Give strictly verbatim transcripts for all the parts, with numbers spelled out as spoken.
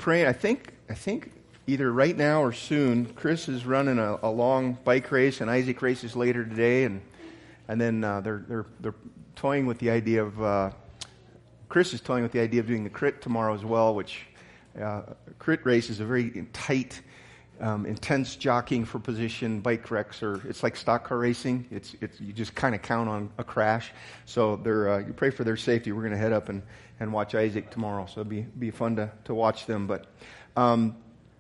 praying. I think I think either right now or soon, Chris is running a, a long bike race, and Isaac races later today, and and then uh, they're they're they're toying with the idea of uh, Chris is toying with the idea of doing the crit tomorrow as well, which uh, crit race is a very tight, um, intense jockeying for position. Bike wrecks are it's like stock car racing. It's it's you just kind of count on a crash. So they're uh, you pray for their safety. We're going to head up and, and watch Isaac tomorrow. So it'll be be fun to to watch them. But um,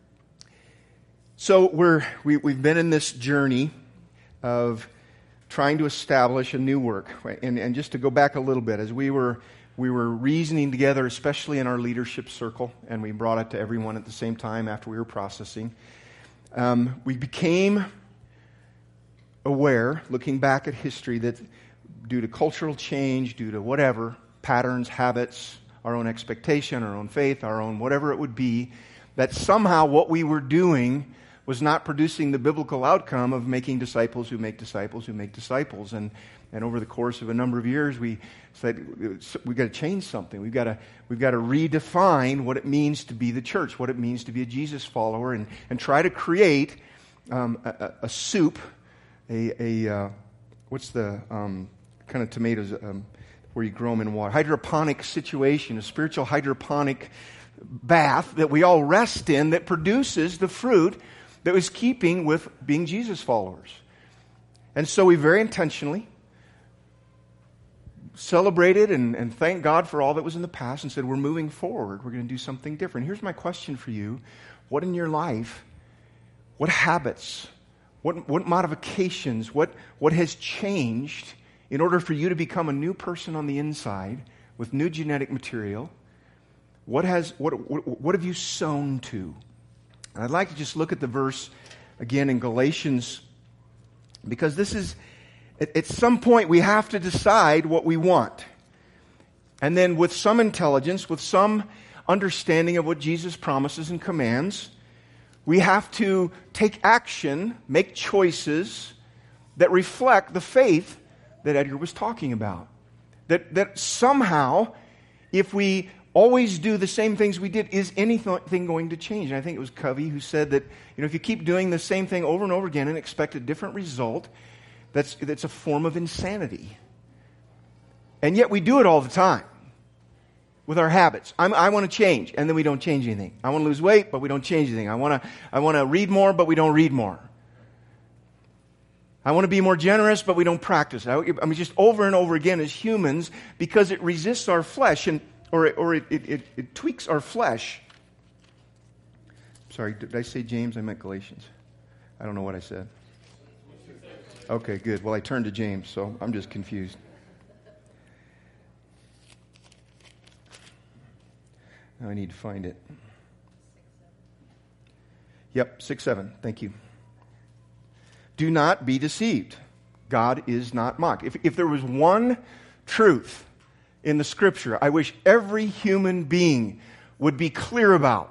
so we're we we've been in this journey of trying to establish a new work, right? and and just to go back a little bit, as we were. We were reasoning together, especially in our leadership circle, and we brought it to everyone at the same time after we were processing. Um, we became aware, looking back at history, that due to cultural change, due to whatever, patterns, habits, our own expectation, our own faith, our own whatever it would be, that somehow what we were doing was not producing the biblical outcome of making disciples who make disciples who make disciples. And And over the course of a number of years, we said we've got to change something. We've got to we've got to redefine what it means to be the church, what it means to be a Jesus follower, and, and try to create um, a, a soup, a, a uh, what's the um, kind of tomatoes um, where you grow them in water, hydroponic situation, a spiritual hydroponic bath that we all rest in that produces the fruit that was keeping with being Jesus followers. And so we very intentionally celebrated and, and thanked God for all that was in the past and said, we're moving forward. We're going to do something different. Here's my question for you. What in your life, what habits, what, what modifications, what, what has changed in order for you to become a new person on the inside with new genetic material? What has what what, what have you sown to? And I'd like to just look at the verse again in Galatians, because this is at some point, we have to decide what we want. And then with some intelligence, with some understanding of what Jesus promises and commands, we have to take action, make choices that reflect the faith that Edgar was talking about. That, that somehow, if we always do the same things we did, is anything going to change? And I think it was Covey who said that, you know, if you keep doing the same thing over and over again and expect a different result, That's, that's a form of insanity. And yet we do it all the time with our habits. I'm, I want to change, and then we don't change anything. I want to lose weight, but we don't change anything. I want to I want to read more, but we don't read more. I want to be more generous, but we don't practice. I, I mean, just over and over again as humans, because it resists our flesh, and or, it, or it, it, it, it tweaks our flesh. Sorry, did I say James? I meant Galatians. I don't know what I said. Okay, good. Well, I turned to James, so I'm just confused. Now I need to find it. Yep, six seven. Thank you. Do not be deceived. God is not mocked. If, if there was one truth in the Scripture I wish every human being would be clear about,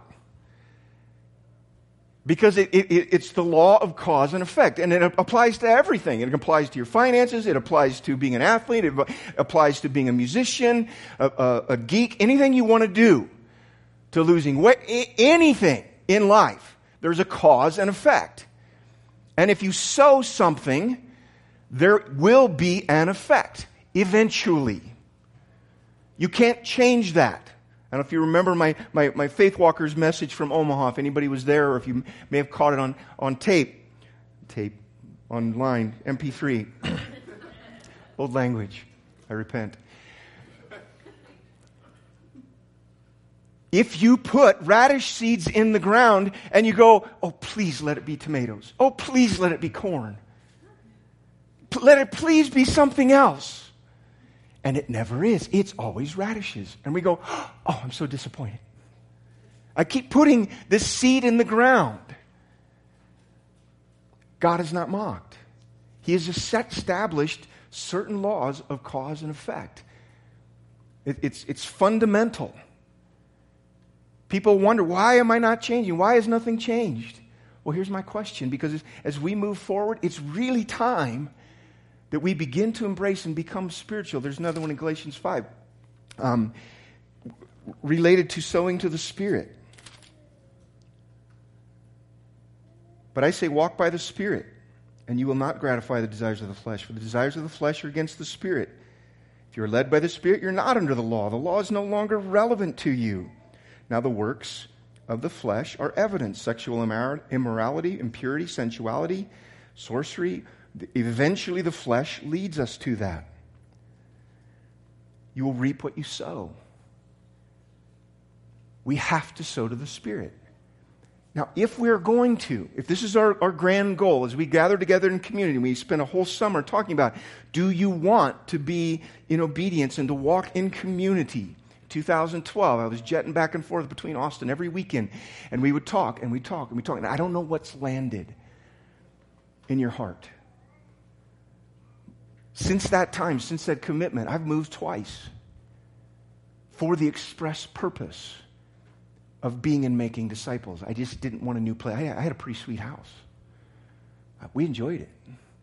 because it, it, it's the law of cause and effect, and it applies to everything. It applies to your finances. It applies to being an athlete. It applies to being a musician, a, a, a geek, anything you want to do, to losing weight, anything in life. There's a cause and effect. And if you sow something, there will be an effect eventually. You can't change that. I don't know if you remember my, my, my Faith Walkers message from Omaha, if anybody was there, or if you may have caught it on, on tape, tape, online, M P three. Old language. I repent. If you put radish seeds in the ground and you go, oh, please let it be tomatoes. Oh, please let it be corn. Let it please be something else. And it never is. It's always radishes. And we go, oh, I'm so disappointed. I keep putting this seed in the ground. God is not mocked. He has established certain laws of cause and effect. It, it's, it's fundamental. People wonder, why am I not changing? Why has nothing changed? Well, here's my question. Because as, as we move forward, it's really time that we begin to embrace and become spiritual. There's another one in Galatians five, um, related to sowing to the Spirit. But I say, walk by the Spirit, and you will not gratify the desires of the flesh. For the desires of the flesh are against the Spirit. If you are led by the Spirit, you're not under the law. The law is no longer relevant to you. Now the works of the flesh are evident: sexual immorality, impurity, sensuality, sorcery. Eventually the flesh leads us to that. You will reap what you sow. We have to sow to the Spirit. Now, if we're going to, if this is our, our grand goal, as we gather together in community, we spend a whole summer talking about, do you want to be in obedience and to walk in community? two thousand twelve, I was jetting back and forth between Austin every weekend, and we would talk, and we talk, and we talk, and I don't know what's landed in your heart. Since that time, since that commitment, I've moved twice for the express purpose of being and making disciples. I just didn't want a new place. I had a pretty sweet house. We enjoyed it.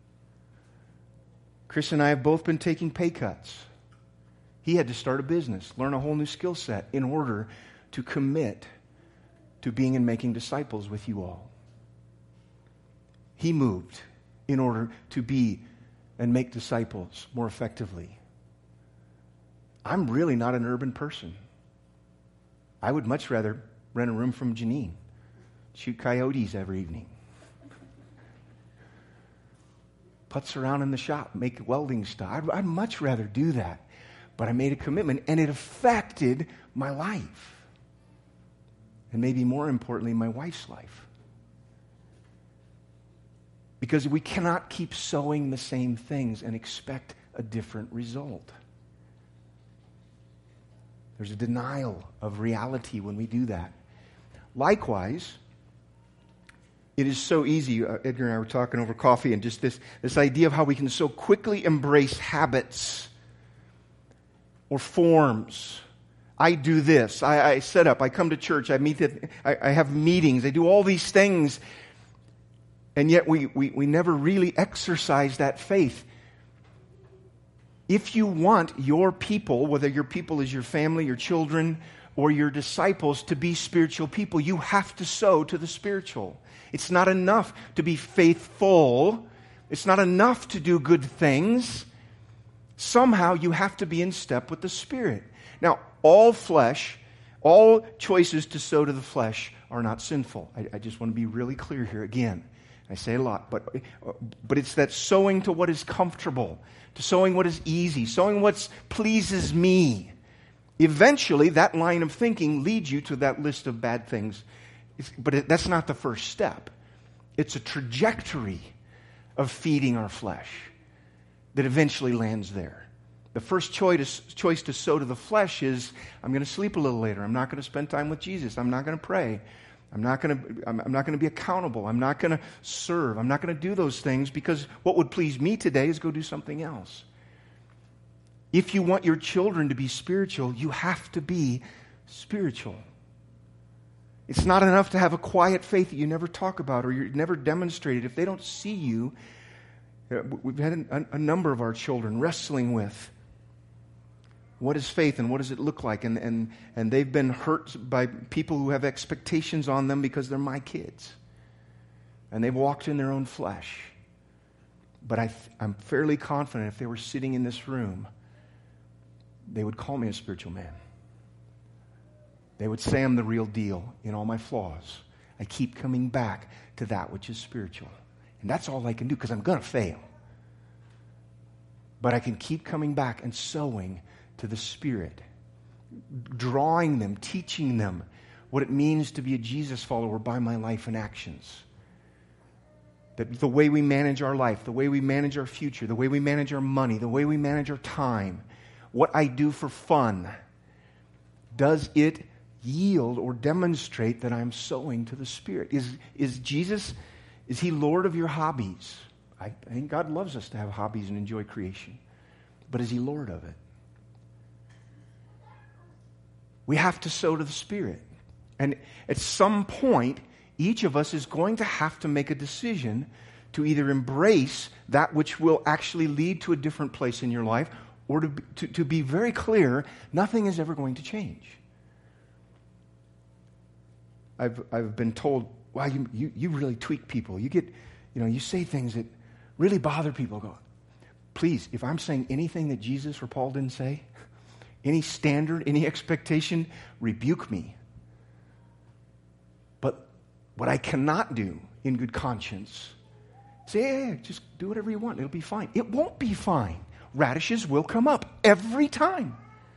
Chris and I have both been taking pay cuts. He had to start a business, learn a whole new skill set in order to commit to being and making disciples with you all. He moved in order to be and make disciples more effectively. I'm really not an urban person. I would much rather rent a room from Janine, shoot coyotes every evening, putz around in the shop, make welding stuff. I'd, I'd much rather do that. But I made a commitment, and it affected my life. And maybe more importantly, my wife's life. Because we cannot keep sowing the same things and expect a different result. There's a denial of reality when we do that. Likewise, it is so easy, uh, Edgar and I were talking over coffee, and just this, this idea of how we can so quickly embrace habits or forms. I do this, I, I set up, I come to church, I meet, at, I, I have meetings, I do all these things, and yet we, we, we never really exercise that faith. If you want your people, whether your people is your family, your children, or your disciples, to be spiritual people, you have to sow to the spiritual. It's not enough to be faithful. It's not enough to do good things. Somehow you have to be in step with the Spirit. Now, all flesh, all choices to sow to the flesh are not sinful. I, I just want to be really clear here again. I say a lot, but, but it's that sowing to what is comfortable, to sowing what is easy, sowing what pleases me. Eventually, that line of thinking leads you to that list of bad things. It's, but it, that's not the first step. It's a trajectory of feeding our flesh that eventually lands there. The first choice, choice to sow to the flesh is, I'm going to sleep a little later. I'm not going to spend time with Jesus. I'm not going to pray. I'm not going to, I'm not going to be accountable. I'm not going to serve. I'm not going to do those things because what would please me today is go do something else. If you want your children to be spiritual, you have to be spiritual. It's not enough to have a quiet faith that you never talk about or you never demonstrated. If they don't see you, we've had a, a number of our children wrestling with what is faith and what does it look like? And, and, and they've been hurt by people who have expectations on them because they're my kids. And they've walked in their own flesh. But I, I'm fairly confident if they were sitting in this room, they would call me a spiritual man. They would say I'm the real deal in all my flaws. I keep coming back to that which is spiritual. And that's all I can do because I'm going to fail. But I can keep coming back and sowing to the Spirit, drawing them, teaching them what it means to be a Jesus follower by my life and actions. That the way we manage our life, the way we manage our future, the way we manage our money, the way we manage our time, what I do for fun, does it yield or demonstrate that I'm sowing to the Spirit? Is, is Jesus, is He Lord of your hobbies? I, I think God loves us to have hobbies and enjoy creation. But is He Lord of it? We have to sow to the Spirit. And at some point, each of us is going to have to make a decision to either embrace that which will actually lead to a different place in your life, or to, to, to be very clear, nothing is ever going to change. I've, I've been told wow, you, you, you really tweak people. You get, you know, you say things that really bother people. Go, please, if I'm saying anything that Jesus or Paul didn't say, any standard, any expectation, rebuke me. But what I cannot do in good conscience, say, hey, hey, just do whatever you want. It'll be fine. It won't be fine. Radishes will come up every time.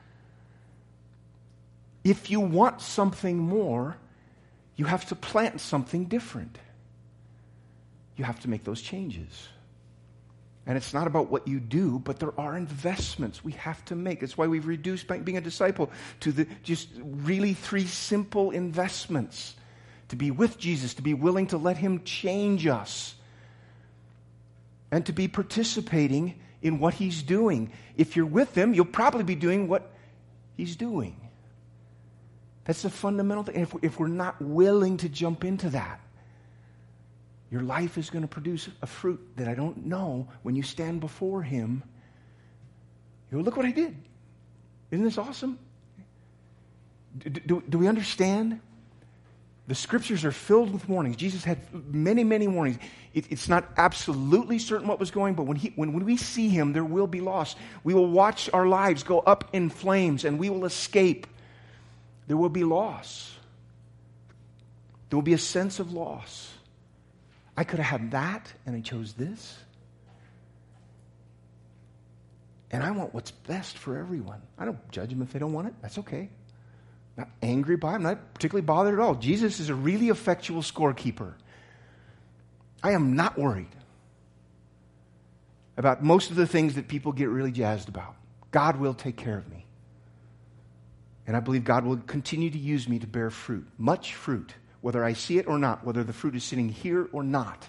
If you want something more, you have to plant something different. You have to make those changes. And it's not about what you do, but there are investments we have to make. That's why we've reduced being a disciple to the just really three simple investments. To be with Jesus, to be willing to let him change us, and to be participating in what he's doing. If you're with him, you'll probably be doing what he's doing. That's the fundamental thing. If, if we're not willing to jump into that, your life is going to produce a fruit that I don't know. When you stand before him, you go, look what I did. Isn't this awesome? Do, do, do we understand? The scriptures are filled with warnings. Jesus had many, many warnings. It, it's not absolutely certain what was going, but when, he, when, when we see him, there will be loss. We will watch our lives go up in flames, and we will escape. There will be loss. There will be a sense of loss. I could have had that, and I chose this. And I want what's best for everyone. I don't judge them if they don't want it. That's okay. I'm not angry by it. I'm not particularly bothered at all. Jesus is a really effectual scorekeeper. I am not worried about most of the things that people get really jazzed about. God will take care of me. And I believe God will continue to use me to bear fruit, much fruit, whether I see it or not, whether the fruit is sitting here or not,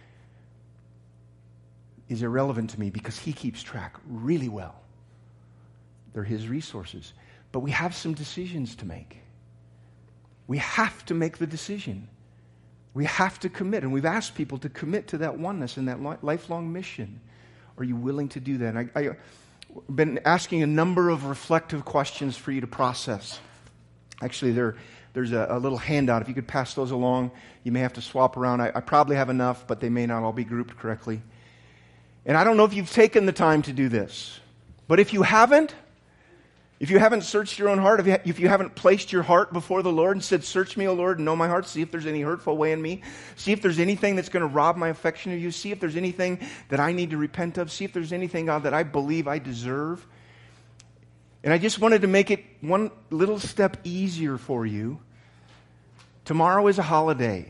is irrelevant to me because he keeps track really well. They're his resources. But we have some decisions to make. We have to make the decision. We have to commit. And we've asked people to commit to that oneness and that li- lifelong mission. Are you willing to do that? And I, I've been asking a number of reflective questions for you to process. Actually, there, there's a, a little handout. If you could pass those along, you may have to swap around. I, I probably have enough, but they may not all be grouped correctly. And I don't know if you've taken the time to do this. But if you haven't, If you haven't searched your own heart, if you, if you haven't placed your heart before the Lord and said, search me, O Lord, and know my heart, see if there's any hurtful way in me, see if there's anything that's going to rob my affection of you, see if there's anything that I need to repent of, see if there's anything, God, that I believe I deserve. And I just wanted to make it one little step easier for you. Tomorrow is a holiday.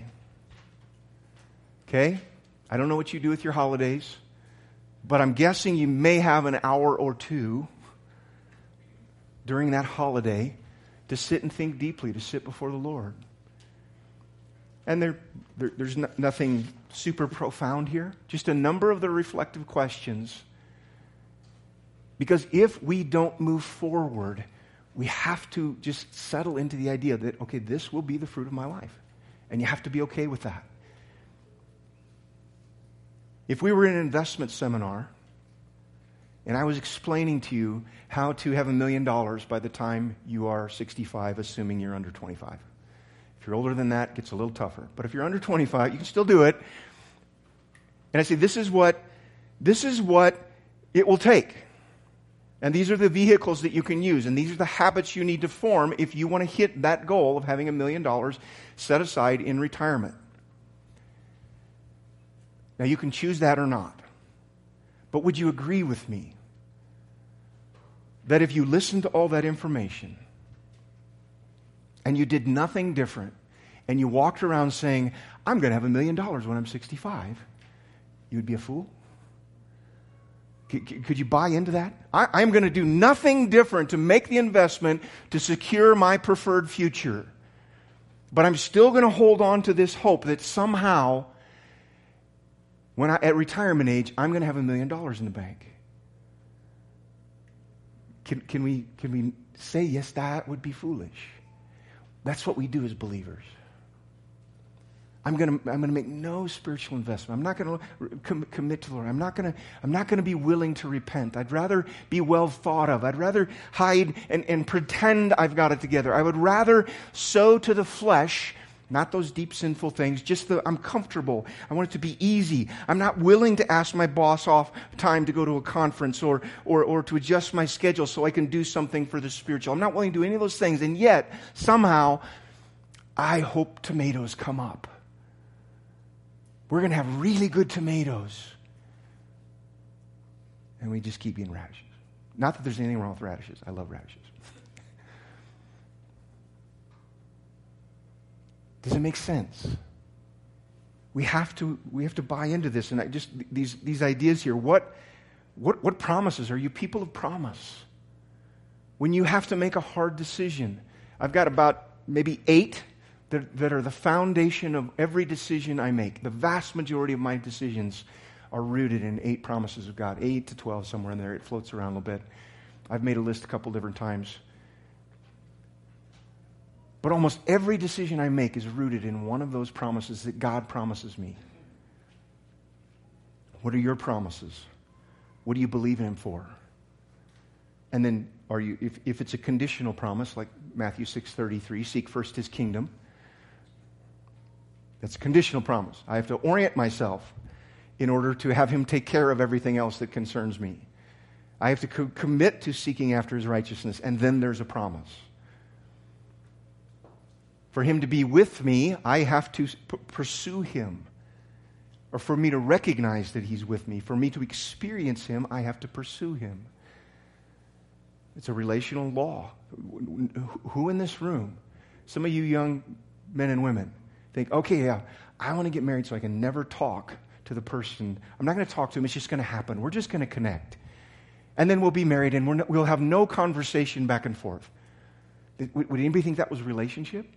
Okay? I don't know what you do with your holidays, but I'm guessing you may have an hour or two during that holiday to sit and think deeply, to sit before the Lord. And there, there there's no, nothing super profound here, just a number of the reflective questions. Because if we don't move forward, we have to just settle into the idea that, okay, this will be the fruit of my life. And you have to be okay with that. If we were in an investment seminar, and I was explaining to you how to have a million dollars by the time you are sixty-five, assuming you're under twenty-five. If you're older than that, it gets a little tougher. But if you're under twenty-five, you can still do it. And I say, this is what, this is what it will take. And these are the vehicles that you can use. And these are the habits you need to form if you want to hit that goal of having a million dollars set aside in retirement. Now, you can choose that or not. But would you agree with me that if you listened to all that information and you did nothing different and you walked around saying, I'm going to have a million dollars when I'm sixty-five, you would be a fool? C- could you buy into that? I, I'm going to do nothing different to make the investment to secure my preferred future. But I'm still going to hold on to this hope that somehow when I, at retirement age, I'm going to have a million dollars in the bank. Can, can we can we say, yes, that would be foolish? That's what we do as believers. I'm going to I'm going to make no spiritual investment. I'm not going to com- commit to the Lord. I'm not going to I'm not going to be willing to repent. I'd rather be well thought of. I'd rather hide and, and pretend I've got it together. I would rather sow to the flesh Not those deep sinful things, just the I'm comfortable. I want it to be easy. I'm not willing to ask my boss off time to go to a conference or, or, or to adjust my schedule so I can do something for the spiritual. I'm not willing to do any of those things, and yet, somehow, I hope tomatoes come up. We're going to have really good tomatoes. And we just keep eating radishes. Not that there's anything wrong with radishes. I love radishes. Does it make sense? We have to we have to buy into this, and I just these these ideas here. What what what promises are you people of promise? When you have to make a hard decision, I've got about maybe eight that, that are the foundation of every decision I make. The vast majority of my decisions are rooted in eight promises of God, eight to twelve, somewhere in there. It floats around a little bit. I've made a list a couple different times. But almost every decision I make is rooted in one of those promises that God promises me. What are your promises? What do you believe in Him for? And then, are you, if, if it's a conditional promise, like Matthew six thirty-three, seek first His kingdom, that's a conditional promise. I have to orient myself in order to have Him take care of everything else that concerns me. I have to co- commit to seeking after His righteousness, and then there's a promise. For Him to be with me, I have to p- pursue Him. Or for me to recognize that He's with me, for me to experience Him, I have to pursue Him. It's a relational law. Who in this room, some of you young men and women, think, okay, yeah, I want to get married so I can never talk to the person. I'm not going to talk to him. It's just going to happen. We're just going to connect. And then we'll be married and we're no, we'll have no conversation back and forth. Would, would anybody think that was relationship?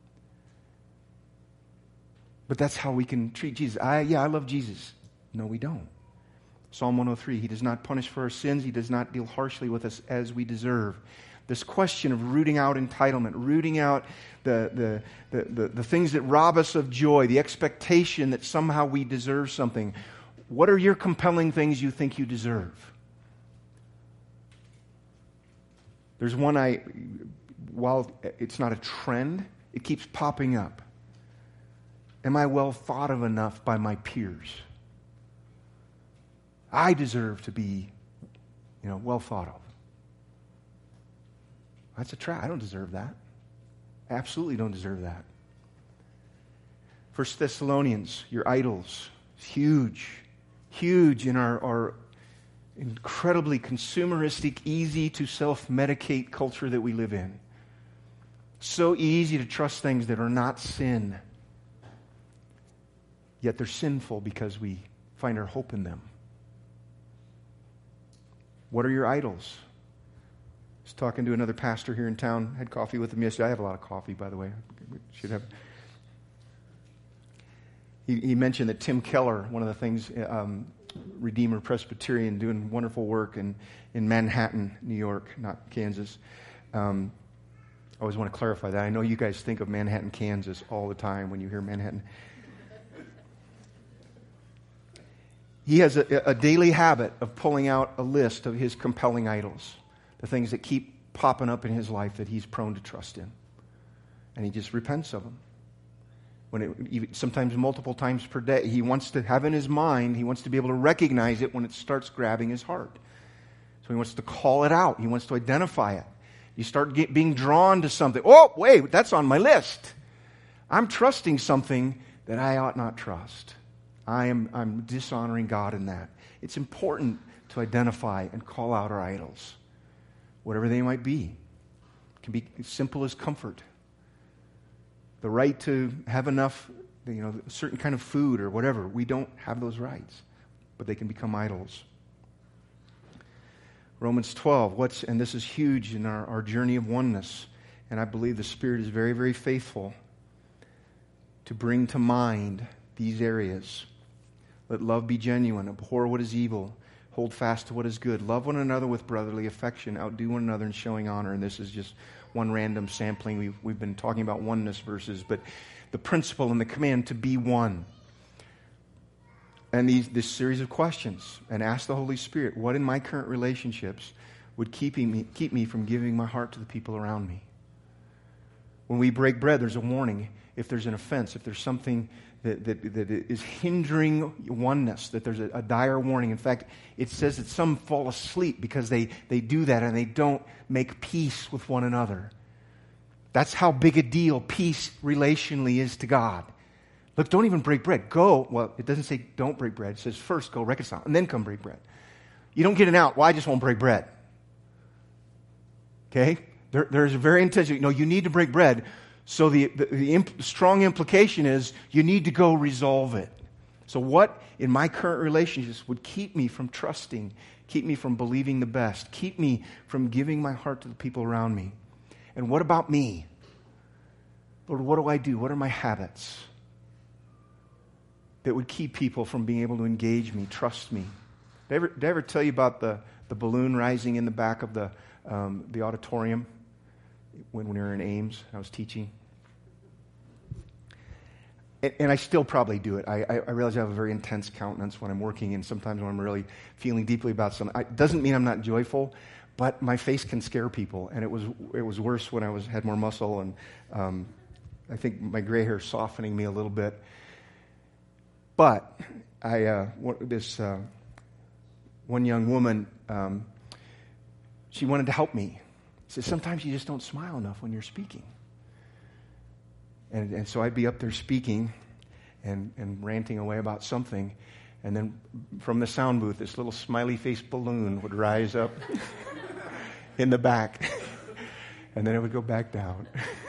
But that's how we can treat Jesus. I, yeah, I love Jesus. No, we don't. Psalm one oh three, He does not punish for our sins. He does not deal harshly with us as we deserve. This question of rooting out entitlement, rooting out the, the, the, the, the things that rob us of joy, the expectation that somehow we deserve something. What are your compelling things you think you deserve? There's one I, while it's not a trend, it keeps popping up. Am I well thought of enough by my peers? I deserve to be, you know, well thought of. That's a trap. I don't deserve that. I absolutely don't deserve that. First Thessalonians, your idols, is huge, huge in our, our incredibly consumeristic, easy to self-medicate culture that we live in. So easy to trust things that are not sin. Yet they're sinful because we find our hope in them. What are your idols? I was talking to another pastor here in town. Had coffee with him yesterday. I have a lot of coffee, by the way. Should have. He, he mentioned that Tim Keller, one of the things, um, Redeemer Presbyterian, doing wonderful work in, in Manhattan, New York, not Kansas. Um, I always want to clarify that. I know you guys think of Manhattan, Kansas all the time when you hear Manhattan. He has a, a daily habit of pulling out a list of his compelling idols, the things that keep popping up in his life that he's prone to trust in. And he just repents of them. When it, sometimes multiple times per day, he wants to have in his mind, he wants to be able to recognize it when it starts grabbing his heart. So he wants to call it out. He wants to identify it. You start get, being drawn to something. Oh, wait, that's on my list. I'm trusting something that I ought not trust. I am I'm dishonoring God in that. It's important to identify and call out our idols, whatever they might be. It can be as simple as comfort. The right to have enough, you know, a certain kind of food or whatever. We don't have those rights, but they can become idols. Romans twelve, what's, and this is huge in our, our journey of oneness, and I believe the Spirit is very, very faithful to bring to mind these areas. Let love be genuine, abhor what is evil, hold fast to what is good, love one another with brotherly affection, outdo one another in showing honor. And this is just one random sampling. We've, we've been talking about oneness verses, but the principle and the command to be one. And these, this series of questions, and ask the Holy Spirit, what in my current relationships would keep me, keep me from giving my heart to the people around me? When we break bread, there's a warning. if there's an offense, if there's something that, that, that is hindering oneness, that there's a, a dire warning. In fact, it says that some fall asleep because they, they do that and they don't make peace with one another. That's how big a deal peace relationally is to God. Look, don't even break bread. Go. Well, it doesn't say don't break bread. It says first go reconcile and then come break bread. You don't get an out. Well, I just won't break bread. Okay? There, there's a very intentional, no, you need to break bread. So the, the, the imp, strong implication is you need to go resolve it. So what in my current relationships would keep me from trusting, keep me from believing the best, keep me from giving my heart to the people around me? And what about me? Lord, what do I do? What are my habits that would keep people from being able to engage me, trust me? Did I ever, did I ever tell you about the, the balloon rising in the back of the, um, the auditorium when, when we were in Ames? I was teaching. And, and I still probably do it. I, I, I realize I have a very intense countenance when I'm working, and sometimes when I'm really feeling deeply about something. It doesn't mean I'm not joyful, but my face can scare people. And it was it was worse when I was had more muscle, and um, I think my gray hair softening me a little bit. But I uh, this uh, one young woman, um, she wanted to help me. She said, sometimes you just don't smile enough when you're speaking. And, and so I'd be up there speaking and, and ranting away about something, and then from the sound booth, this little smiley face balloon would rise up in the back, and then it would go back down.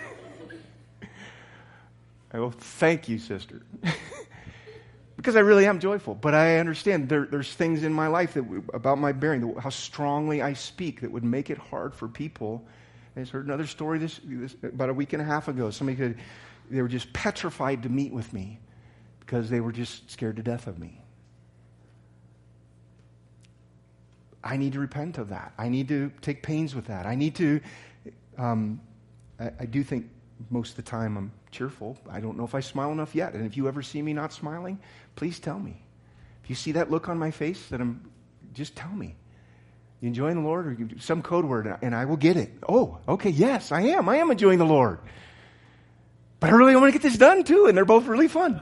I go, thank you, sister. Because I really am joyful, but I understand there, there's things in my life that about my bearing, how strongly I speak, that would make it hard for people. I just heard another story this, this about a week and a half ago. Somebody could, they were just petrified to meet with me because they were just scared to death of me. I need to repent of that. I need to take pains with that. I need to. Um, I, I do think most of the time I'm cheerful. I don't know if I smile enough yet. And if you ever see me not smiling, please tell me. If you see that look on my face, that I'm, just tell me. You enjoying the Lord, or you, some code word, and I will get it. Oh, okay, yes, I am. I am enjoying the Lord. But I really want to get this done too, and they're both really fun.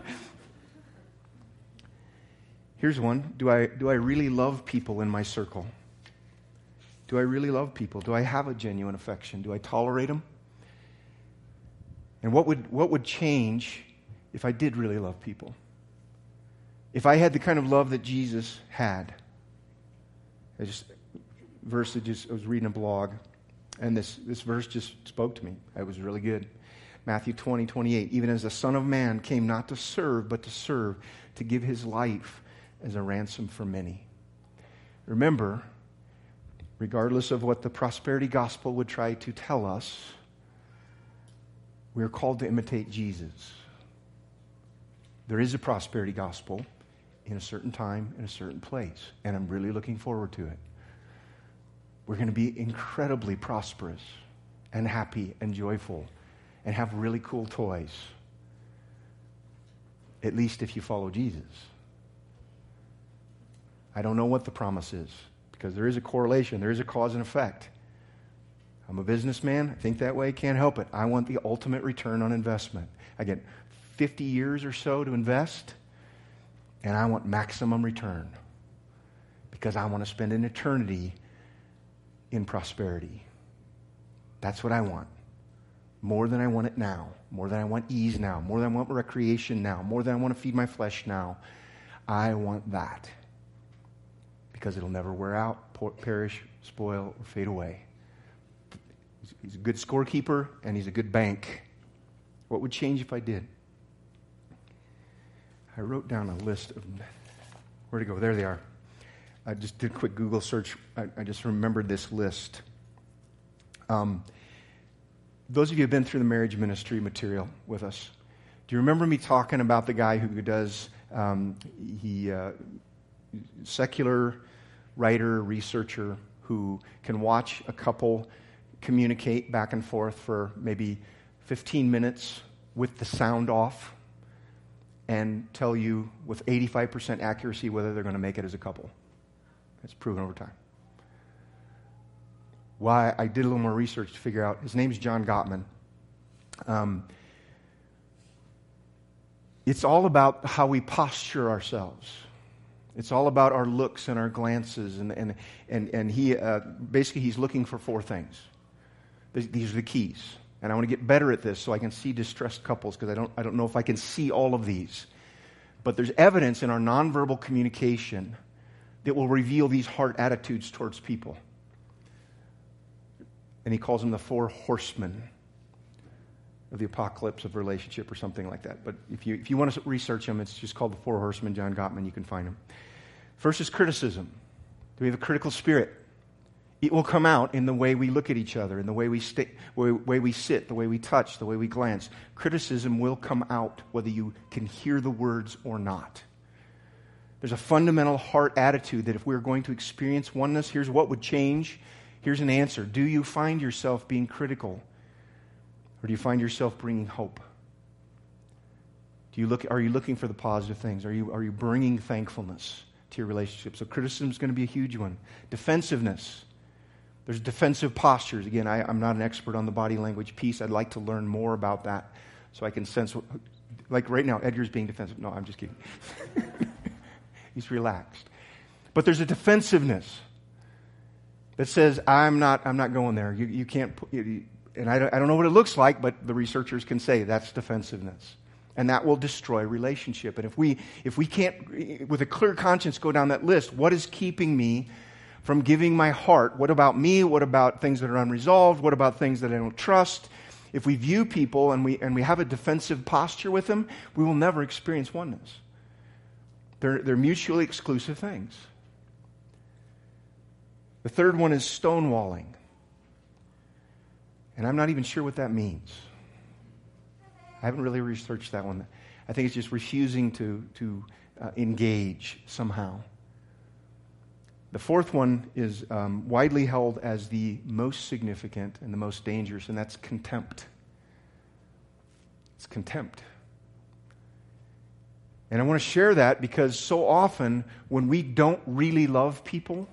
Here's one. Do I do I really love people in my circle? Do I really love people? Do I have a genuine affection? Do I tolerate them? And what would what would change if I did really love people? If I had the kind of love that Jesus had. I just verse that just I was reading a blog, and this this verse just spoke to me. It was really good. Matthew twenty, twenty-eight. Even as the Son of Man came not to serve, but to serve, to give his life as a ransom for many. Remember, regardless of what the prosperity gospel would try to tell us, we are called to imitate Jesus. There is a prosperity gospel in a certain time, in a certain place, and I'm really looking forward to it. We're going to be incredibly prosperous and happy and joyful and have really cool toys, at least if you follow Jesus. I don't know what the promise is, because there is a correlation, there is a cause and effect. I'm a businessman, I think that way, can't help it. I want the ultimate return on investment. I get fifty years or so to invest, and I want maximum return, because I want to spend an eternity in prosperity. That's what I want. More than I want it now. More than I want ease now. More than I want recreation now. More than I want to feed my flesh now. I want that. Because it'll never wear out, perish, spoil, or fade away. He's a good scorekeeper, and he's a good bank. What would change if I did? I wrote down a list of... Where'd it go? There they are. I just did a quick Google search. I, I just remembered this list. Um, those of you who have been through the marriage ministry material with us, do you remember me talking about the guy who does... Um, he... Uh, secular writer, researcher who can watch a couple communicate back and forth for maybe fifteen minutes with the sound off and tell you with eighty-five percent accuracy whether they're going to make it as a couple. That's proven over time. Why I did a little more research to figure out, his name's John Gottman. Um, It's all about how we posture ourselves. It's all about our looks and our glances. And, and, and, and he uh, basically he's looking for four things. These are the keys. And I want to get better at this so I can see distressed couples, because I don't, I don't know if I can see all of these. But there's evidence in our nonverbal communication that will reveal these heart attitudes towards people. And he calls them the four horsemen of the apocalypse of relationship or something like that. But if you if you want to research them, it's just called the four horsemen, John Gottman. You can find them. First is criticism. Do we have a critical spirit? It will come out in the way we look at each other, in the way we, sta- way, way we sit, the way we touch, the way we glance. Criticism will come out whether you can hear the words or not. There's a fundamental heart attitude that if we're going to experience oneness, here's what would change. Here's an answer. Do you find yourself being critical? Or do you find yourself bringing hope? Do you look? Are you looking for the positive things? Are you, are you bringing thankfulness to your relationship? So criticism is going to be a huge one. Defensiveness. There's defensive postures. Again, I, I'm not an expert on the body language piece. I'd like to learn more about that so I can sense what, like right now, Edgar's being defensive. No, I'm just kidding. He's relaxed. But there's a defensiveness that says, I'm not I'm not going there. You, you can't, put, you, and I don't, I don't know what it looks like, but the researchers can say that's defensiveness. And that will destroy relationship. And if we if we can't, with a clear conscience, go down that list, what is keeping me from giving my heart? What about me? What about things that are unresolved? What about things that I don't trust? If we view people and we and we have a defensive posture with them, we will never experience oneness. They're, they're mutually exclusive things. The third one is stonewalling. And I'm not even sure what that means. I haven't really researched that one. I think it's just refusing to, to uh, engage somehow. The fourth one is um, widely held as the most significant and the most dangerous, and that's contempt. It's contempt. And I want to share that because so often when we don't really love people,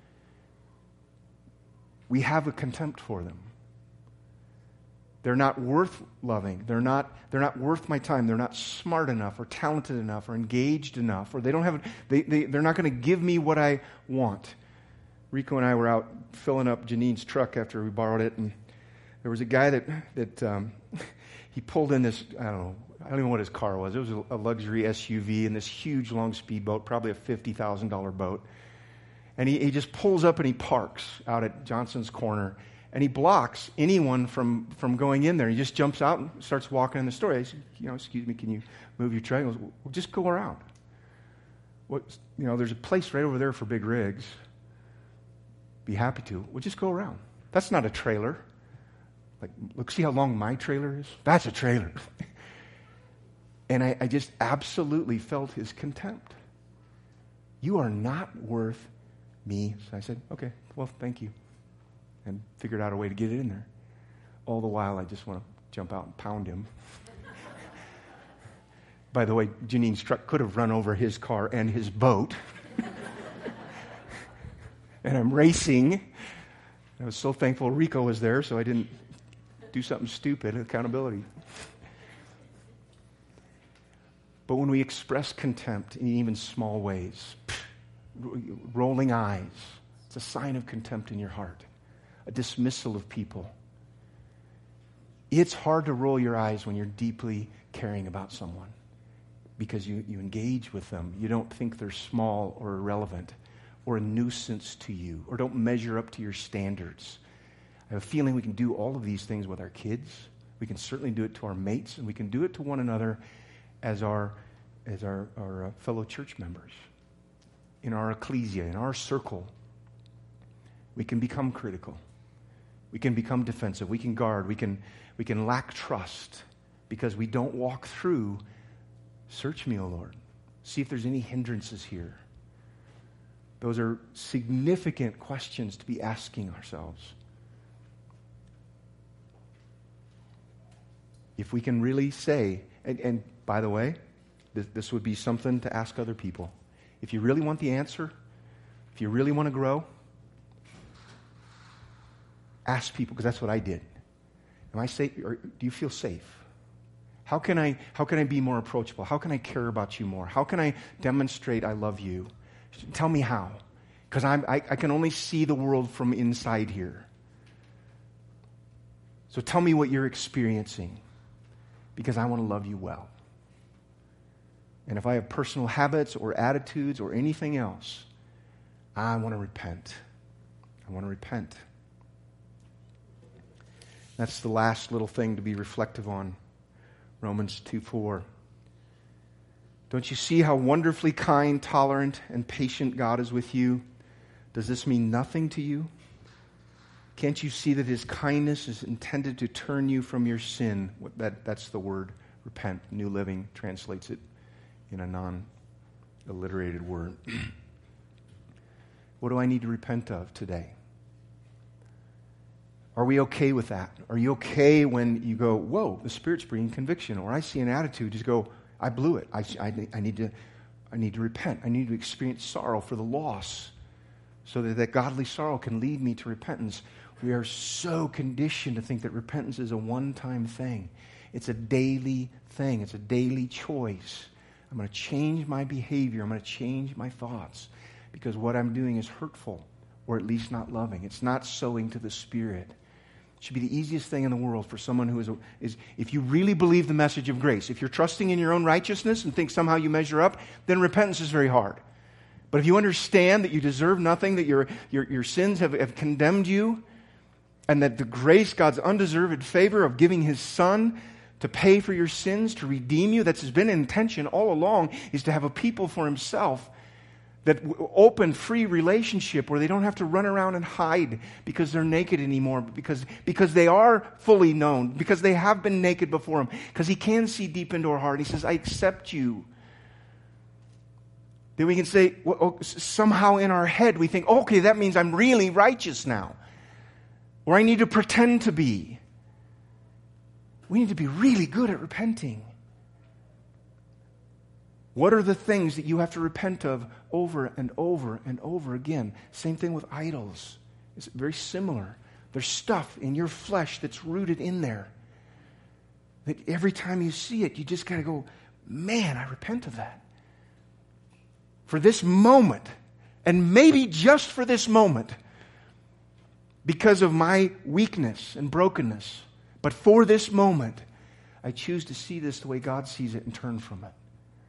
we have a contempt for them. They're not worth loving. They're not, they're not worth my time. They're not smart enough or talented enough or engaged enough, or they don't have, they, they, they're not going to give me what I want. Rico and I were out filling up Janine's truck after we borrowed it, and there was a guy that, that um, he pulled in this, I don't know, I don't even know what his car was. It was a, a luxury S U V in this huge long speedboat, probably a fifty thousand dollars boat. And he, he just pulls up and he parks out at Johnson's Corner. And he blocks anyone from, from going in there. He just jumps out and starts walking in the store. I said, you know, excuse me, can you move your truck? He goes, well, just go around. What, you know, there's a place right over there for big rigs. Be happy to. Well, just go around. That's not a trailer. Like, look, see how long my trailer is? That's a trailer. And I, I just absolutely felt his contempt. You are not worth me. So I said, okay, well, thank you. And figured out a way to get it in there. All the while, I just want to jump out and pound him. By the way, Janine's truck could have run over his car and his boat. And I'm racing. I was so thankful Rico was there, so I didn't do something stupid. Accountability. But when we express contempt in even small ways, rolling eyes, it's a sign of contempt in your heart. A dismissal of people. It's hard to roll your eyes when you're deeply caring about someone because you, you engage with them. You don't think they're small or irrelevant or a nuisance to you or don't measure up to your standards. I have a feeling we can do all of these things with our kids. We can certainly do it to our mates, and we can do it to one another as our, as our, our uh, fellow church members, in our ecclesia, in our circle. We can become critical. We can become defensive. We can guard. We can, we can lack trust because we don't walk through, search me, O Lord. See if there's any hindrances here. Those are significant questions to be asking ourselves. If we can really say, and, and by the way, this, this would be something to ask other people. If you really want the answer, if you really want to grow, ask people, because that's what I did. Am I safe? Or do you feel safe? How can I, how can I be more approachable? How can I care about you more? How can I demonstrate I love you? Tell me how. Because I, I can only see the world from inside here. So tell me what you're experiencing, because I want to love you well. And if I have personal habits or attitudes or anything else, I want to repent. I want to repent. That's the last little thing to be reflective on. Romans two four. Don't you see how wonderfully kind, tolerant, and patient God is with you? Does this mean nothing to you? Can't you see that His kindness is intended to turn you from your sin? That, that's the word repent. New Living translates it in a non-alliterated word. What do I need to repent of today? Are we okay with that? Are you okay when you go, whoa, the Spirit's bringing conviction, or I see an attitude, just go, I blew it. I, I, I, need to, I need to repent. I need to experience sorrow for the loss so that that godly sorrow can lead me to repentance. We are so conditioned to think that repentance is a one-time thing. It's a daily thing. It's a daily choice. I'm going to change my behavior. I'm going to change my thoughts because what I'm doing is hurtful or at least not loving. It's not sowing to the Spirit. It should be the easiest thing in the world for someone who is, is, if you really believe the message of grace, if you're trusting in your own righteousness and think somehow you measure up, then repentance is very hard. But if you understand that you deserve nothing, that your, your, your sins have, have condemned you, and that the grace, God's undeserved favor of giving His Son to pay for your sins, to redeem you, that's been intention all along, is to have a people for Himself, that open, free relationship where they don't have to run around and hide because they're naked anymore, because, because they are fully known, because they have been naked before Him, because He can see deep into our heart. He says, I accept you. Then we can say, well, oh, somehow in our head we think, okay, that means I'm really righteous now. Or I need to pretend to be. We need to be really good at repenting. What are the things that you have to repent of over and over and over again? Same thing with idols. It's very similar. There's stuff in your flesh that's rooted in there. That every time you see it, you just got to go, man, I repent of that. For this moment, and maybe just for this moment, because of my weakness and brokenness, but for this moment, I choose to see this the way God sees it and turn from it.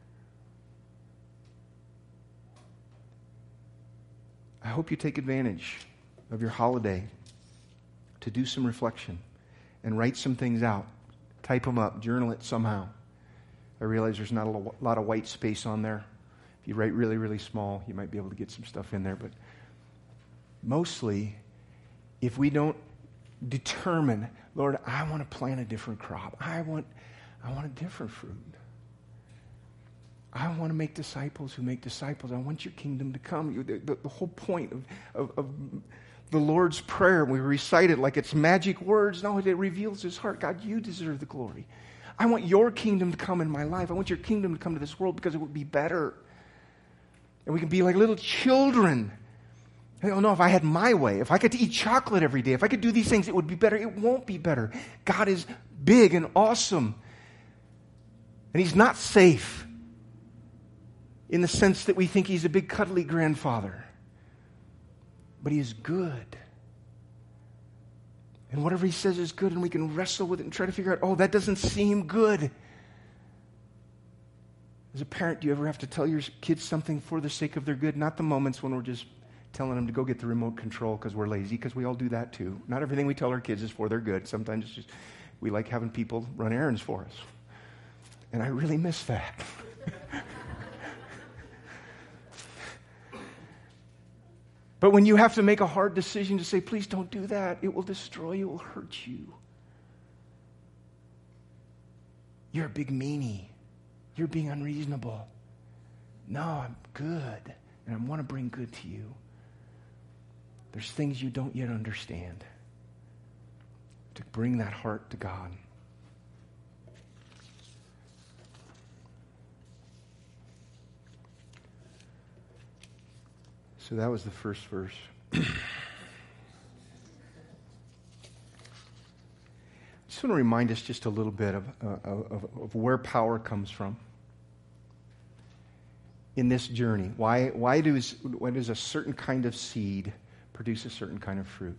I hope you take advantage of your holiday to do some reflection and write some things out. Type them up, journal it somehow. I realize there's not a lot of white space on there. If you write really, really small, you might be able to get some stuff in there. But mostly, if we don't determine, Lord, I want to plant a different crop. I want, I want a different fruit. I want to make disciples who make disciples. I want your kingdom to come. The, the, the whole point of, of, of the Lord's Prayer, we recite it like it's magic words. No, it reveals His heart. God, you deserve the glory. I want your kingdom to come in my life. I want your kingdom to come to this world because it would be better. And we can be like little children. I don't know, if I had my way, if I could eat chocolate every day, if I could do these things, it would be better. It won't be better. God is big and awesome. And He's not safe in the sense that we think He's a big cuddly grandfather. But He is good. And whatever He says is good, and we can wrestle with it and try to figure out, oh, that doesn't seem good. As a parent, do you ever have to tell your kids something for the sake of their good? Not the moments when we're just telling them to go get the remote control because we're lazy, because we all do that too. Not everything we tell our kids is for their good. Sometimes it's just, we like having people run errands for us. And I really miss that. But when you have to make a hard decision to say, please don't do that, it will destroy you, it will hurt you. You're a big meanie. You're being unreasonable. No, I'm good, and I want to bring good to you. There's things you don't yet understand. To bring that heart to God. So that was the first verse. Just just want to remind us just a little bit of, uh, of, of where power comes from in this journey. Why, why, does, why does a certain kind of seed produce a certain kind of fruit?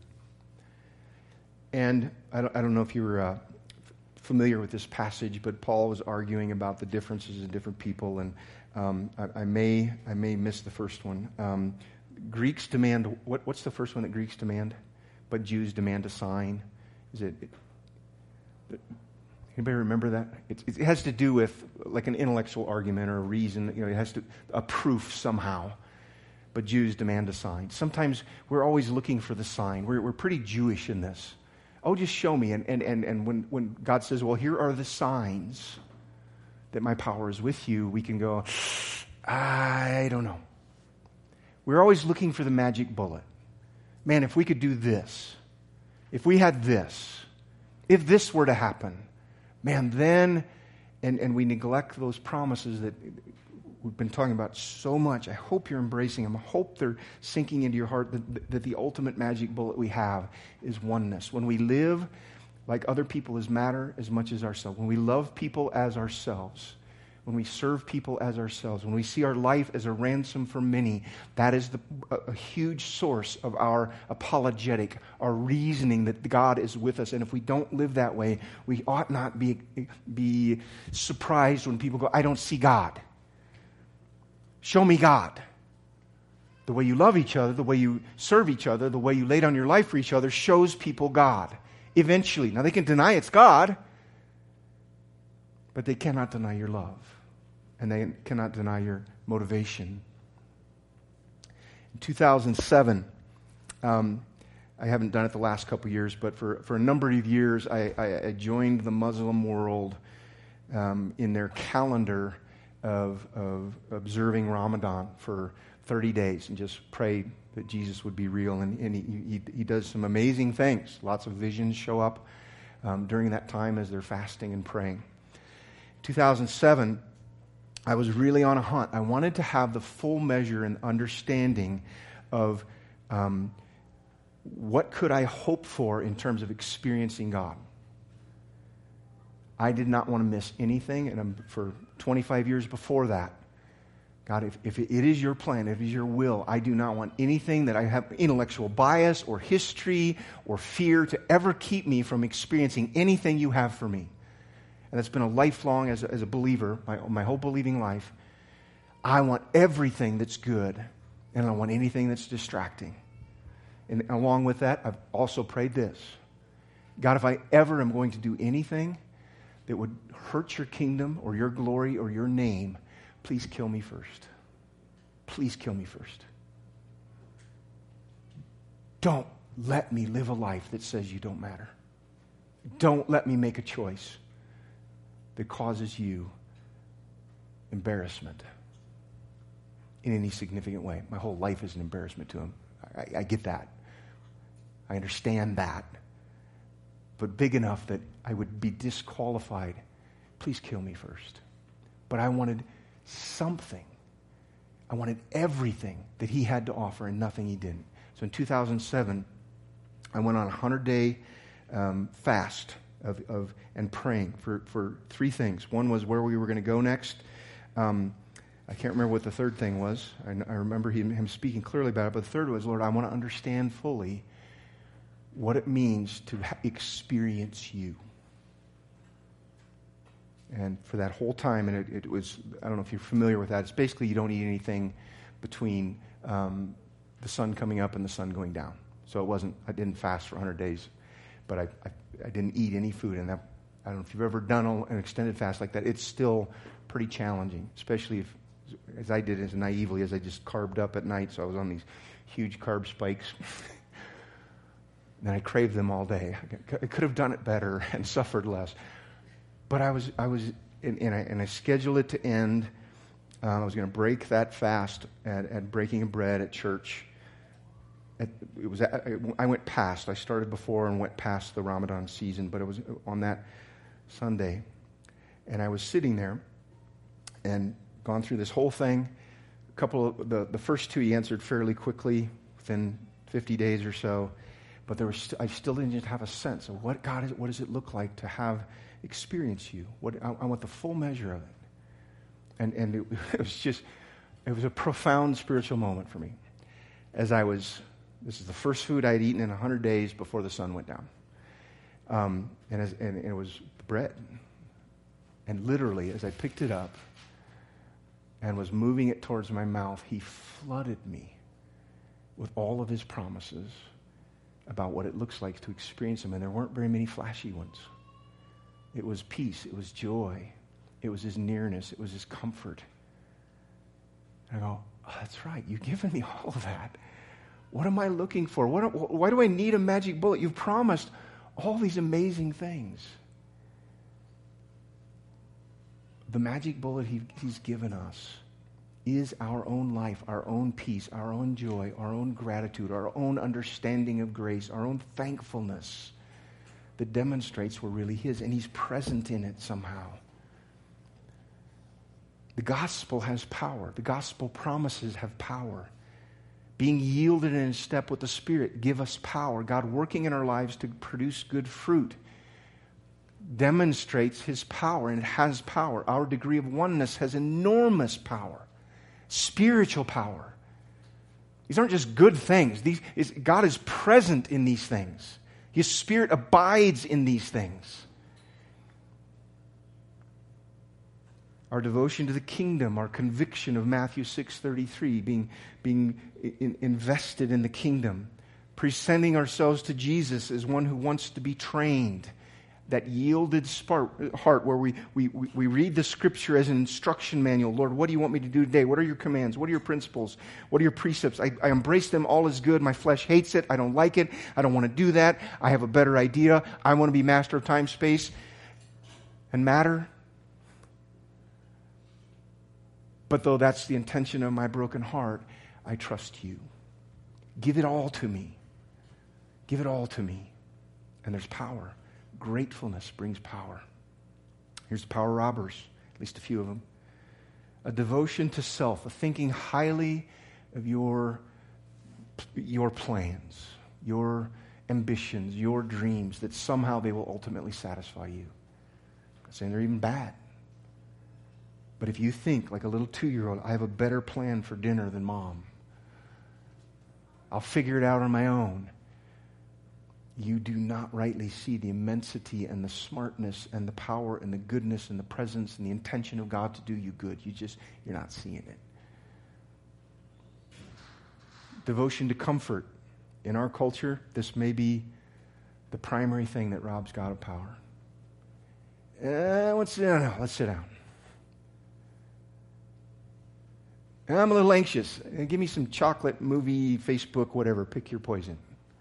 And I don't, I don't know if you're uh, familiar with this passage, but Paul was arguing about the differences in different people, and um, I, I may I may miss the first one. Um, Greeks demand, what, what's the first one that Greeks demand? But Jews demand a sign. Is it, it anybody remember that? It, it has to do with like an intellectual argument or a reason. You know, it has to a proof somehow. But Jews demand a sign. Sometimes we're always looking for the sign. We're we're pretty Jewish in this. Oh, just show me. And and and, and when, when God says, well, here are the signs that my power is with you, we can go, I don't know. We're always looking for the magic bullet. Man, if we could do this, if we had this, if this were to happen, man, then, and, and we neglect those promises that we've been talking about so much. I hope you're embracing them. I hope they're sinking into your heart that, that the ultimate magic bullet we have is oneness. When we live like other people as matter as much as ourselves, when we love people as ourselves, when we serve people as ourselves, when we see our life as a ransom for many, that is the, a, a huge source of our apologetic, our reasoning that God is with us. And if we don't live that way, we ought not be, be surprised when people go, I don't see God. Show me God. The way you love each other, the way you serve each other, the way you lay down your life for each other shows people God. Eventually. Now they can deny it's God, but they cannot deny your love. And they cannot deny your motivation. In two thousand seven, um, I haven't done it the last couple years, but for, for a number of years, I, I, I joined the Muslim world um, in their calendar of, of observing Ramadan for thirty days and just prayed that Jesus would be real. And, and he, he, he does some amazing things. Lots of visions show up um, during that time as they're fasting and praying. two thousand seven, I was really on a hunt. I wanted to have the full measure and understanding of um, what could I hope for in terms of experiencing God. I did not want to miss anything, and I'm, for twenty-five years before that, God, if, if it is your plan, if it is your will, I do not want anything that I have intellectual bias or history or fear to ever keep me from experiencing anything you have for me. And that's been a lifelong, as a, as a believer, my, my whole believing life. I want everything that's good, and I don't want anything that's distracting. And along with that, I've also prayed this. God, if I ever am going to do anything that would hurt your kingdom or your glory or your name, please kill me first. Please kill me first. Don't let me live a life that says you don't matter. Don't let me make a choice that causes you embarrassment in any significant way. My whole life is an embarrassment to him. I, I get that. I understand that. But big enough that I would be disqualified. Please kill me first. But I wanted something. I wanted everything that he had to offer and nothing he didn't. So in two thousand seven, I went on a hundred-day um, fast of, of and praying for, for three things. One was where we were going to go next. Um, I can't remember what the third thing was. I, I remember him, him speaking clearly about it. But the third was, Lord, I want to understand fully what it means to ha- experience you. And for that whole time, and it, it was, I don't know if you're familiar with that, it's basically you don't eat anything between um, the sun coming up and the sun going down. So it wasn't, I didn't fast for one hundred days, but I, I, I didn't eat any food. And that, I don't know if you've ever done an extended fast like that. It's still pretty challenging, especially if, as I did as naively as I just carved up at night. So I was on these huge carb spikes. And I craved them all day. I could have done it better and suffered less. But I was, I was, and, and, I, and I scheduled it to end. Um, I was going to break that fast at, at Breaking of Bread at church. At, it was, I went past. I started before and went past the Ramadan season, but it was on that Sunday. And I was sitting there and gone through this whole thing. A couple of, the, the first two he answered fairly quickly, within fifty days or so. But there was st- I still didn't just have a sense of what God is. What does it look like to have experience you? What I, I want the full measure of it. And and it, it was just it was a profound spiritual moment for me. As I was, this is the first food I had eaten in a hundred days before the sun went down. Um, and, as, and it was bread. And literally, as I picked it up and was moving it towards my mouth, he flooded me with all of his promises about what it looks like to experience him. And there weren't very many flashy ones. It was peace. It was joy. It was his nearness. It was his comfort. And I go, oh, that's right. You've given me all of that. What am I looking for? What, why do I need a magic bullet? You've promised all these amazing things. The magic bullet he, he's given us is our own life, our own peace, our own joy, our own gratitude, our own understanding of grace, our own thankfulness that demonstrates we're really his, and he's present in it somehow. The gospel has power. The gospel promises have power. Being yielded and in step with the Spirit give us power. God working in our lives to produce good fruit demonstrates his power, and it has power. Our degree of oneness has enormous power. Spiritual power. These aren't just good things. These is, God is present in these things. His Spirit abides in these things. Our devotion to the kingdom, our conviction of Matthew six thirty-three, being, being in, invested in the kingdom, presenting ourselves to Jesus as one who wants to be trained, that yielded spark, heart where we, we, we read the Scripture as an instruction manual. Lord, what do you want me to do today? What are your commands? What are your principles? What are your precepts? I, I embrace them. All is good. My flesh hates it. I don't like it. I don't want to do that. I have a better idea. I want to be master of time, space, and matter. But though that's the intention of my broken heart, I trust you. Give it all to me. Give it all to me. And there's power. Gratefulness brings power. Here's the power robbers, at least a few of them. A devotion to self, a thinking highly of your, your plans, your ambitions, your dreams, that somehow they will ultimately satisfy you. I'm not saying they're even bad. But if you think like a little two-year-old, I have a better plan for dinner than mom, I'll figure it out on my own, you do not rightly see the immensity and the smartness and the power and the goodness and the presence and the intention of God to do you good. You just, you're not seeing it. Devotion to comfort. In our culture, this may be the primary thing that robs God of power. Uh, let's, no, no, let's sit down. I'm a little anxious. Give me some chocolate, movie, Facebook, whatever. Pick your poison.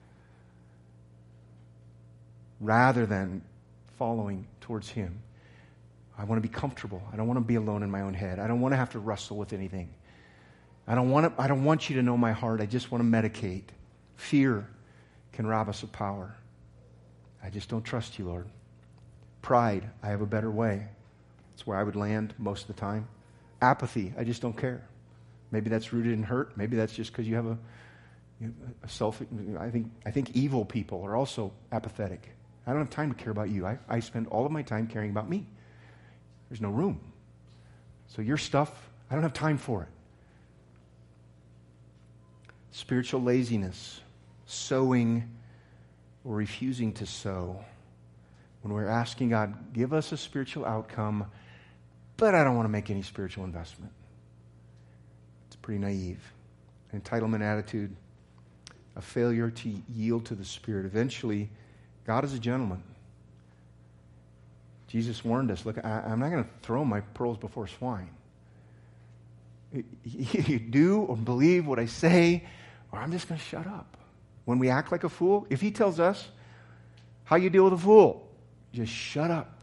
Rather than following towards him. I want to be comfortable. I don't want to be alone in my own head. I don't want to have to wrestle with anything. I don't want to, I don't want you to know my heart. I just want to medicate. Fear can rob us of power. I just don't trust you, Lord. Pride, I have a better way. That's where I would land most of the time. Apathy, I just don't care. Maybe that's rooted in hurt. Maybe that's just because you have a, you know, a self. I think I think evil people are also apathetic. I don't have time to care about you. I, I spend all of my time caring about me. There's no room. So your stuff, I don't have time for it. Spiritual laziness, sowing or refusing to sow. When we're asking God, give us a spiritual outcome, but I don't want to make any spiritual investment. It's pretty naive. Entitlement attitude, a failure to yield to the Spirit. Eventually, God is a gentleman. Jesus warned us, look, I, I'm not going to throw my pearls before swine. You do or believe what I say, or I'm just going to shut up. When we act like a fool, if he tells us how you deal with a fool, just shut up.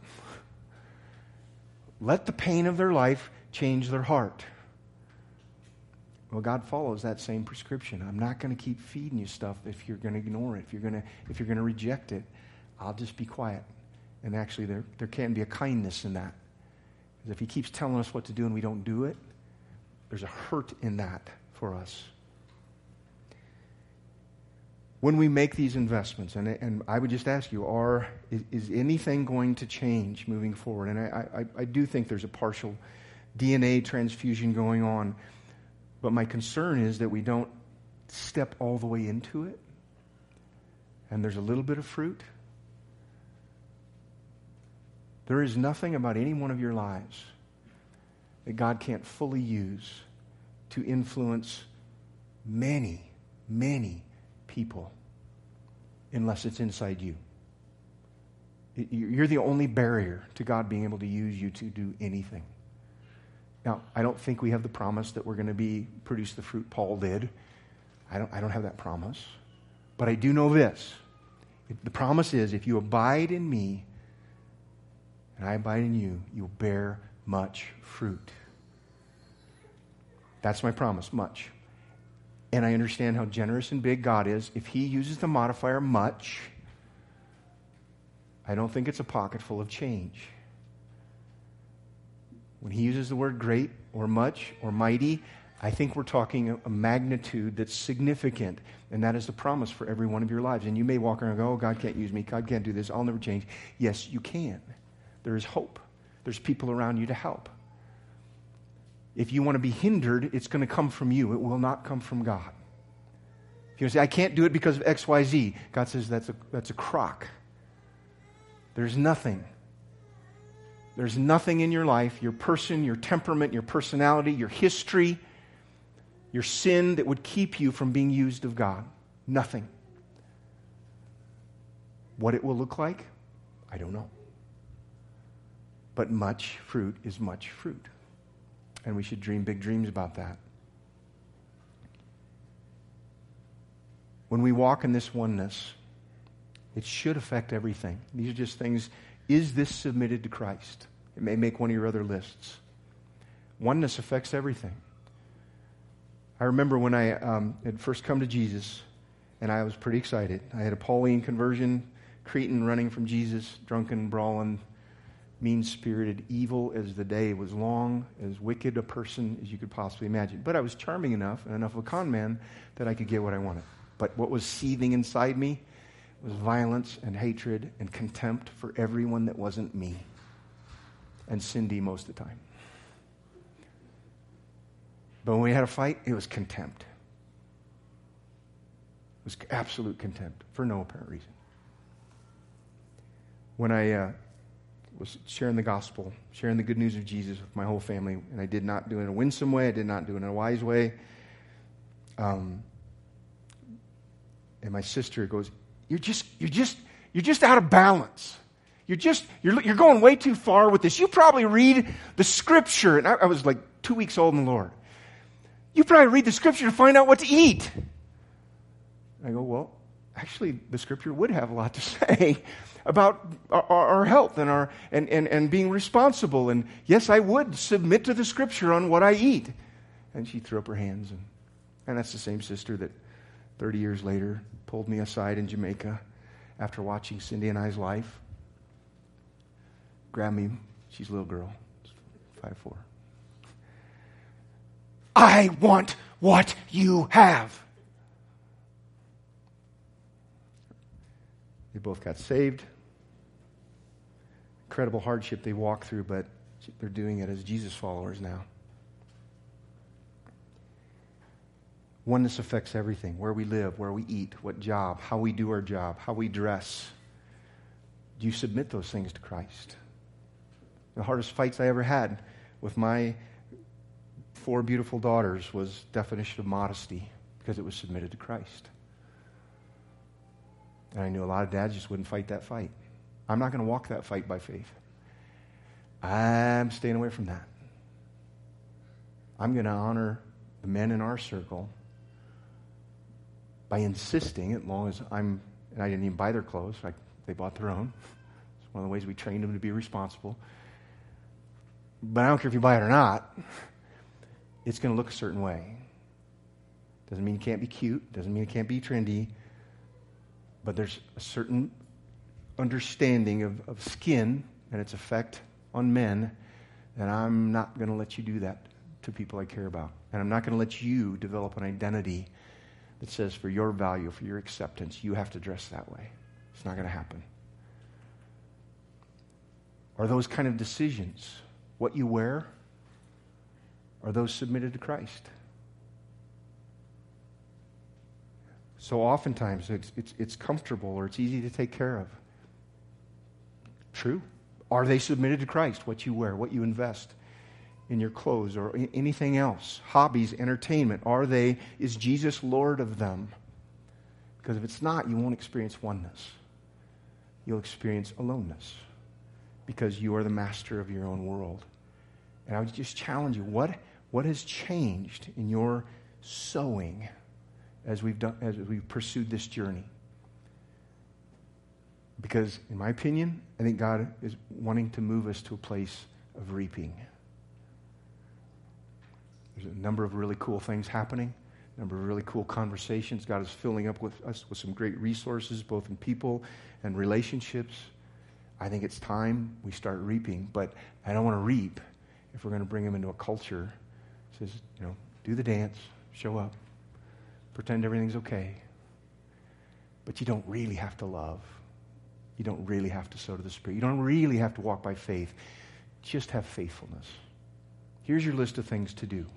Let the pain of their life change their heart. Well, God follows that same prescription. I'm not going to keep feeding you stuff if you're going to ignore it, if you're going to if you're going to reject it. I'll just be quiet. And actually, there there can be a kindness in that. Because if he keeps telling us what to do and we don't do it, there's a hurt in that for us. when we make these investments, and, and I would just ask you, are is, is anything going to change moving forward? And I, I, I do think there's a partial D N A transfusion going on, but my concern is that we don't step all the way into it, and there's a little bit of fruit. There is nothing about any one of your lives that God can't fully use to influence many, many people unless it's inside you. You're the only barrier to God being able to use you to do anything. Now, I don't think we have the promise that we're going to be produce the fruit Paul did. I don't, I don't have that promise. But I do know this. The promise is, if you abide in me and I abide in you, you'll bear much fruit. That's my promise, much. And I understand how generous and big God is. If he uses the modifier much, I don't think it's a pocket full of change. When he uses the word great or much or mighty, I think we're talking a magnitude that's significant. And that is the promise for every one of your lives. And you may walk around and go, oh, God can't use me. God can't do this. I'll never change. Yes, you can. There is hope. There's people around you to help. If you want to be hindered, it's going to come from you. It will not come from God. If you say, I can't do it because of X, Y, Z, God says that's a, that's a crock. There's nothing. There's nothing in your life, your person, your temperament, your personality, your history, your sin that would keep you from being used of God. Nothing. What it will look like, I don't know. But much fruit is much fruit. And we should dream big dreams about that. When we walk in this oneness, it should affect everything. These are just things. Is this submitted to Christ? It may make one of your other lists. Oneness affects everything. I remember when I um, had first come to Jesus, and I was pretty excited. I had a Pauline conversion, Cretan running from Jesus, drunken, brawling, mean-spirited, evil as the day was long, as wicked a person as you could possibly imagine. But I was charming enough and enough of a con man that I could get what I wanted. But what was seething inside me was violence and hatred and contempt for everyone that wasn't me. And Cindy most of the time. But when we had a fight, it was contempt. It was absolute contempt for no apparent reason. When I uh, was sharing the gospel, sharing the good news of Jesus with my whole family, and I did not do it in a winsome way, I did not do it in a wise way. Um, and my sister goes, You're just, you're just, you're just out of balance. You're just, you're, you're going way too far with this. You probably read the scripture. And I, I was like two weeks old in the Lord. You probably read the scripture to find out what to eat. I go, well, actually, the scripture would have a lot to say about our, our health and our and, and, and being responsible. And yes, I would submit to the scripture on what I eat. And she threw up her hands. And, and that's the same sister that thirty years later pulled me aside in Jamaica after watching Cindy and I's life. Grabbed me. She's a little girl. five foot four. I want what you have. They both got saved. Incredible hardship they walked through, but they're doing it as Jesus followers now. Oneness affects everything. Where we live, where we eat, what job, how we do our job, how we dress. Do you submit those things to Christ? The hardest fights I ever had with my four beautiful daughters was definition of modesty because it was submitted to Christ. And I knew a lot of dads just wouldn't fight that fight. I'm not going to walk that fight by faith. I'm staying away from that. I'm going to honor the men in our circle by insisting, as long as I'm, and I didn't even buy their clothes, I, they bought their own. It's one of the ways we trained them to be responsible. But I don't care if you buy it or not, it's going to look a certain way. Doesn't mean it can't be cute, doesn't mean it can't be trendy, but there's a certain understanding of, of skin and its effect on men, and I'm not going to let you do that to people I care about. And I'm not going to let you develop an identity that says for your value, for your acceptance, you have to dress that way. It's not going to happen. Are those kind of decisions, what you wear, are those submitted to Christ? So oftentimes it's, it's, it's comfortable or it's easy to take care of. True. Are they submitted to Christ? What you wear, what you invest in your clothes or anything else? Hobbies, entertainment. Are they, is Jesus Lord of them? Because if it's not, you won't experience oneness. You'll experience aloneness because you are the master of your own world. And I would just challenge you, what, what has changed in your sowing as we've done, as we've pursued this journey? Because, in my opinion, I think God is wanting to move us to a place of reaping. There's a number of really cool things happening, a number of really cool conversations. God is filling up with us with some great resources, both in people and relationships. I think it's time we start reaping, but I don't want to reap if we're going to bring them into a culture that says, you know, do the dance, show up, pretend everything's okay. But you don't really have to love. You don't really have to sow to the Spirit. You don't really have to walk by faith. Just have faithfulness. Here's your list of things to do.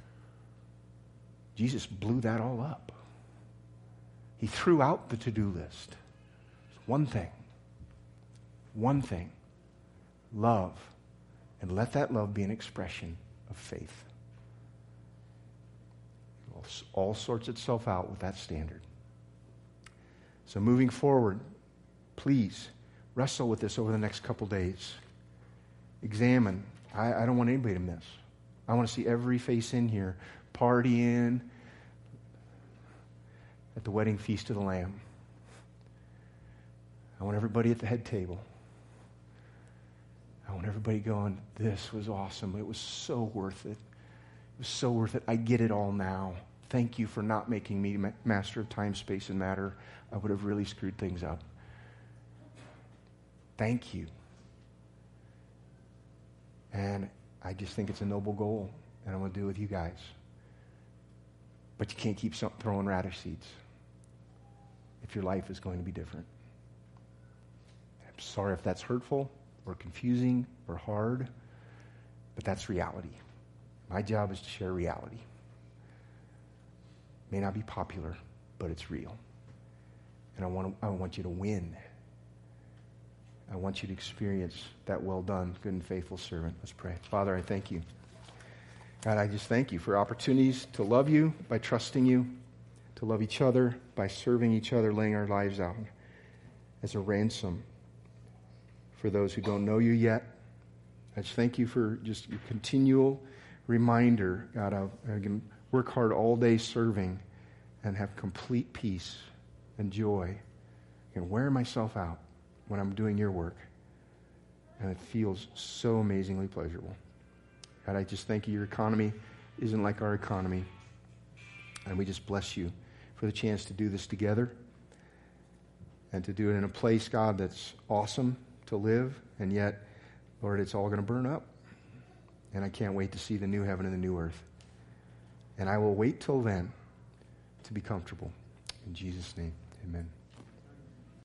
Jesus blew that all up. He threw out the to-do list. It's one thing. One thing. Love. And let that love be an expression of faith. It all, all sorts itself out with that standard. So moving forward, please wrestle with this over the next couple days. Examine. I, I don't want anybody to miss. I want to see every face in here partying at the wedding feast of the Lamb. I want everybody at the head table. I want everybody going, this was awesome. It was so worth it. It was so worth it. I get it all now. Thank you for not making me ma- master of time, space, and matter. I would have really screwed things up. Thank you. And I just think it's a noble goal, and I'm going to do it with you guys. But you can't keep throwing radish seeds if your life is going to be different. I'm sorry if that's hurtful or confusing or hard, but that's reality. My job is to share reality. It may not be popular, but it's real. And I want to, I want you to win. I want you to experience that well done, good and faithful servant. Let's pray. Father, I thank you. God, I just thank you for opportunities to love you by trusting you, to love each other by serving each other, laying our lives out as a ransom for those who don't know you yet. I just thank you for just your continual reminder, God, I can work hard all day serving and have complete peace and joy and wear myself out when I'm doing your work. And it feels so amazingly pleasurable. God, I just thank you. Your economy isn't like our economy. And we just bless you for the chance to do this together and to do it in a place, God, that's awesome to live. And yet, Lord, it's all going to burn up. And I can't wait to see the new heaven and the new earth. And I will wait till then to be comfortable. In Jesus' name, amen.